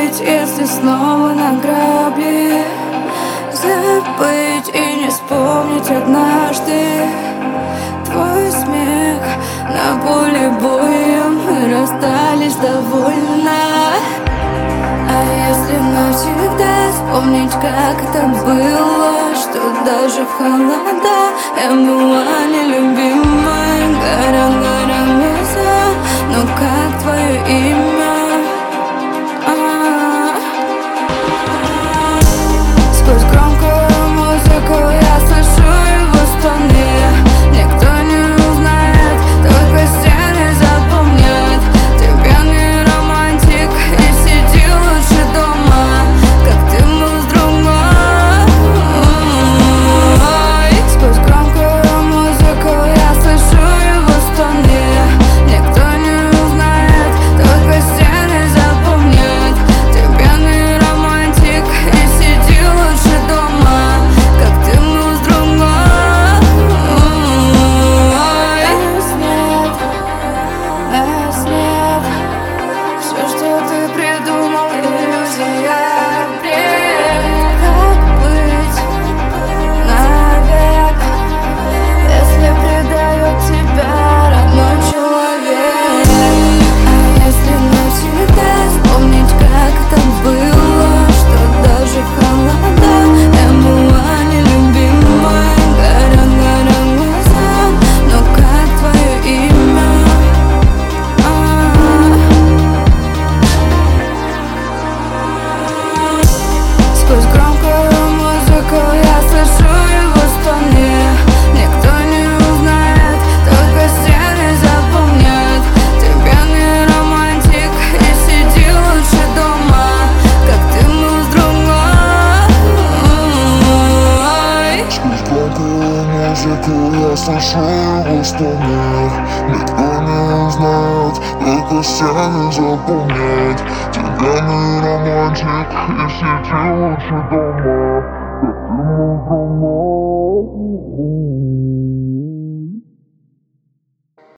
быть, если снова на грабли? Забыть и не вспомнить однажды твой смех на поле боя. Мы расстались довольно. А если навсегда вспомнить, как это было, что даже в холода я была нелюбимой. Горят глаза, но как твое имя? Сквозь громкую музыку я слышу его стоны. Никто не узнает, только стены запомнят. Ты пьяный романтик и сиди лучше дома, как ты был с другой. Сквозь громкую музыку я слышу его стоны. Никто не узнает, только стены запомнят. Ты пьяный романтик и сиди лучше дома, как ты был с другой. Свет, все, что ты придумал, иллюзия, бред. Как быть навек, если предает тебя родной человек? А если навсегда вспомнить, как это было, что даже в холода я была нелюбимой. Горят глаза, но как твое имя? Сквозь громкую музыку я слышу его стоны. Никто не узнает, только стены запомнят. Ты пьяный романтик и сиди лучше дома, как ты был с другой. Сквозь громкую музыку я слышу его стоны. Никто не узнает, только стены запомнят. Ты пьяный романтик и сиди лучше дома, как ты был с другой.